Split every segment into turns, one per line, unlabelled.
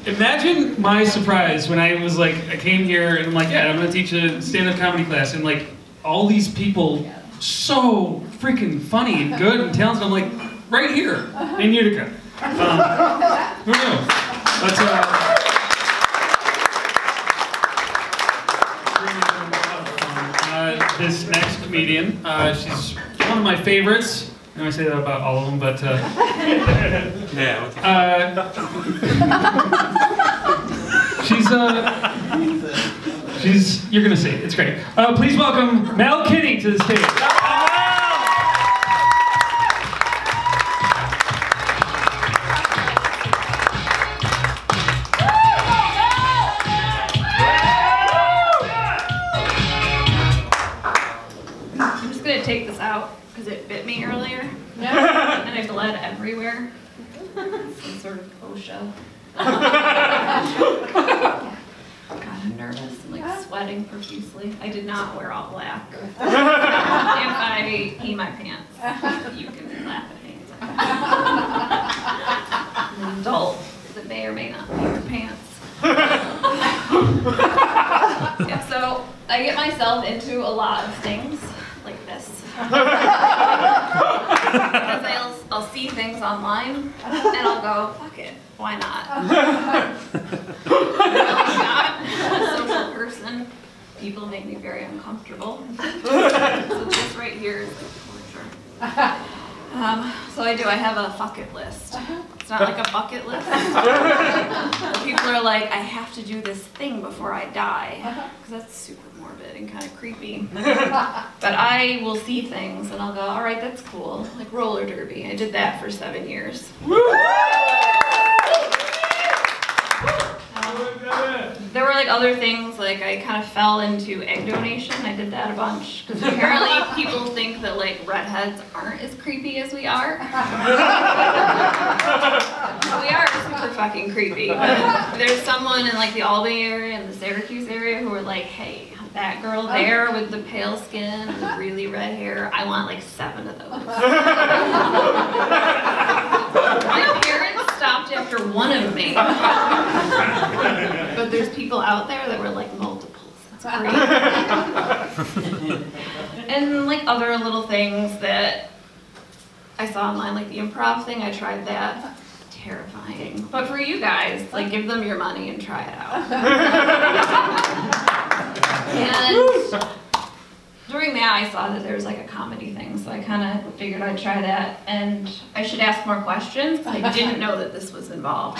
Imagine my surprise when I was like, I came here and I'm like, yeah, I'm gonna teach a stand-up comedy class, and like all these people, so freaking funny and good and talented. I'm like, right here in Utica. Who knew? But this next comedian, she's one of my favorites. I know I say that about all of them, but
yeah.
She's you're gonna see it. It's great. Please welcome Mel Kinney to the stage.
I'm just gonna take this out because it bit me earlier. Yeah. And I bled everywhere. Some sort of OSHA. God, I'm nervous. I'm like sweating profusely. I did not wear all black. If I pee my pants, you can laugh at me. I'm an adult that may or may not pee your pants. Yeah, so I get myself into a lot of things like this. Because I'll see things online and I'll go, fuck it, why not? I'm really not a social person. People make me very uncomfortable. So this right here is like torture. So I have a fuck it list. It's not like a bucket list. People are like, I have to do this thing before I die. Because that's super morbid and kind of creepy. But I will see things and I'll go, all right, that's cool. Like roller derby. I did that for 7 years. There were like other things, like I kind of fell into egg donation. I did that a bunch because apparently people think that like redheads aren't as creepy as we are. We are super fucking creepy. But there's someone in like the Albany area and the Syracuse area who are like, hey, that girl there with the pale skin and the really red hair, I want like 7 of those. My parents stopped after 1 of me. But there's people out there that were like multiples. That's great. And like other little things that I saw online, like the improv thing, I tried that. Terrifying. But for you guys, like give them your money and try it out. And during that, I saw that there was like a comedy thing, so I kind of figured I'd try that, and I should ask more questions, because I didn't know that this was involved.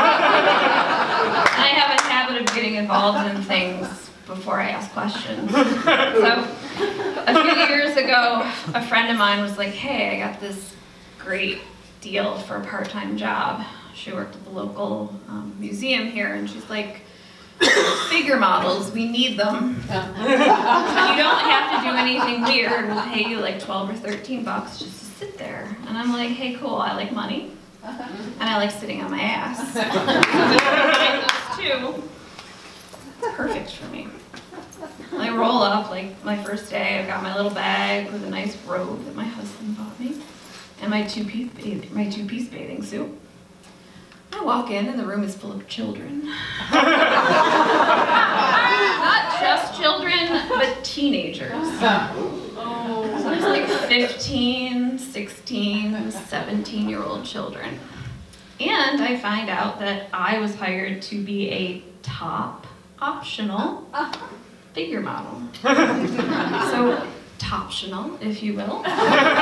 I have a habit of getting involved in things before I ask questions. So, a few years ago, a friend of mine was like, hey, I got this great deal for a part-time job. She worked at the local museum here, and she's like, figure models, we need them. You don't have to do anything weird. We'll pay you like 12 or 13 bucks just to sit there. And I'm like, hey, cool, I like money. And I like sitting on my ass. So those two, perfect for me. I roll up like my first day. I've got my little bag with a nice robe that my husband bought me, and my two-piece bathing suit. I walk in and the room is full of children. Not just children, but teenagers. So there's like 15, 16, 17-year-old children. And I find out that I was hired to be a top optional figure model. So, toptional, if you will. So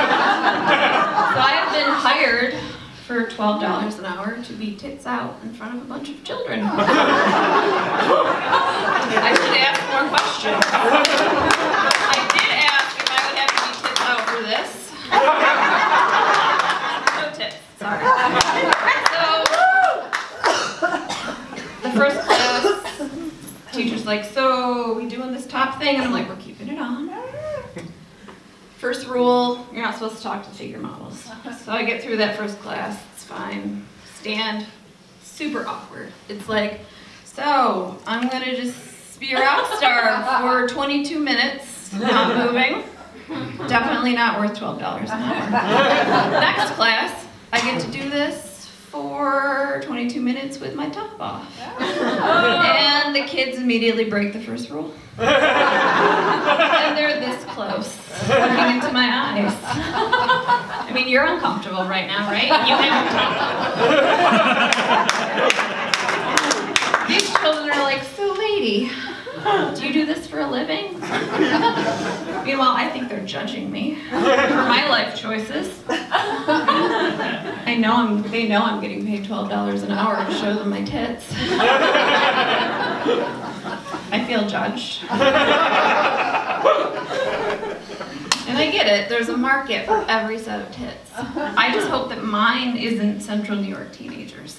I have been hired for $12 an hour to be tits out in front of a bunch of children. I should ask more questions. I did ask if I would have to be tits out for this. No tits, sorry. So, the first class, teacher's like, so we doing this top thing? And I'm like, we're keeping it on. First rule, you're not supposed to talk to figure models. So I get through that first class, it's fine. Stand, super awkward. It's like, so I'm gonna just be a rock star for 22 minutes, not moving. Definitely not worth $12 an hour. Next class, I get to do this for for 22 minutes with my top off. And the kids immediately break the first rule. And they're this close, looking into my eyes. I mean, you're uncomfortable right now, right? You have your top off. These children are like, so lady, do you do this for a living? Meanwhile, I think they're judging me for my life choices. They know I'm getting paid $12 an hour to show them my tits. I feel judged. And I get it, there's a market for every set of tits. I just hope that mine isn't Central New York teenagers.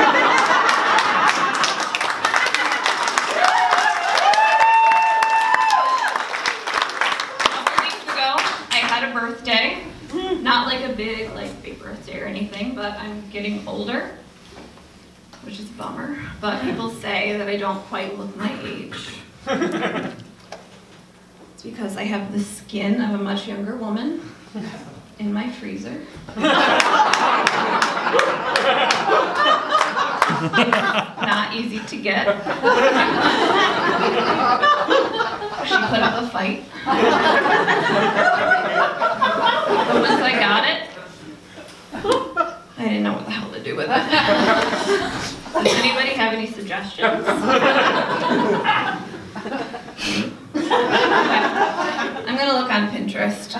Birthday, not like a big birthday or anything, but I'm getting older, which is a bummer, but people say that I don't quite look my age. It's because I have the skin of a much younger woman in my freezer. Not easy to get. She put up a fight. But once I got it, I didn't know what the hell to do with it. Does anybody have any suggestions? I'm gonna look on Pinterest.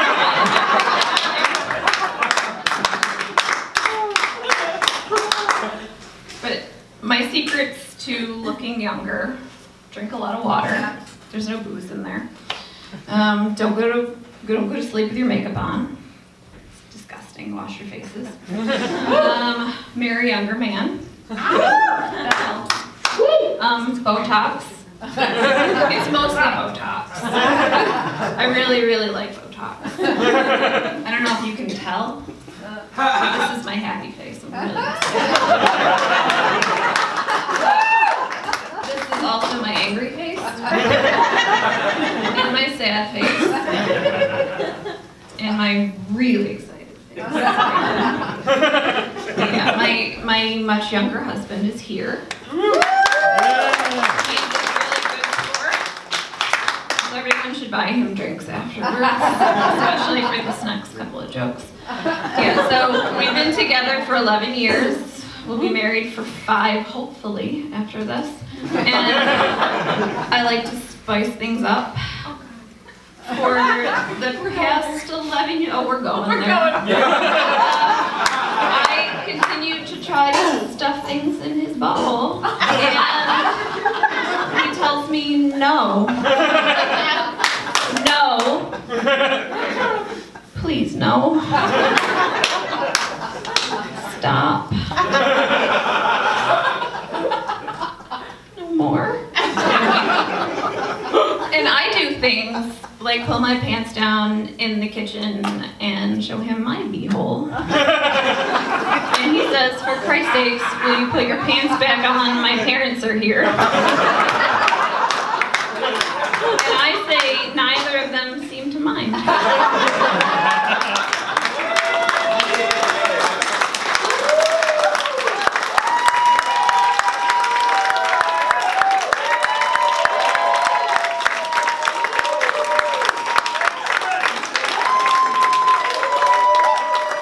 But my secrets to looking younger: drink a lot of water. There's no booze in there. Don't go to sleep with your makeup on. It's disgusting. Wash your faces. Marry a younger man. That helps. Botox. It's mostly Botox. I really, really like Botox. I don't know if you can tell, but this is my happy face. I'm really excited. This is also my angry face. And my sad face. And my really excited face. Yeah, my much younger husband is here. He's a really good sport. So everyone should buy him drinks afterwards, especially for this next couple of jokes. Yeah, so we've been together for 11 years. We'll be married for 5, hopefully, after this. And I like to spice things up. For the past 11 years, we're going there. I continue to try to stuff things in his butthole, and he tells me no. No. Please, no. Stop. No more. And I do things like pull my pants down in the kitchen and show him my beehole. And he says, for Christ's sakes, will you put your pants back on? My parents are here. And I say, neither of them seem to mind.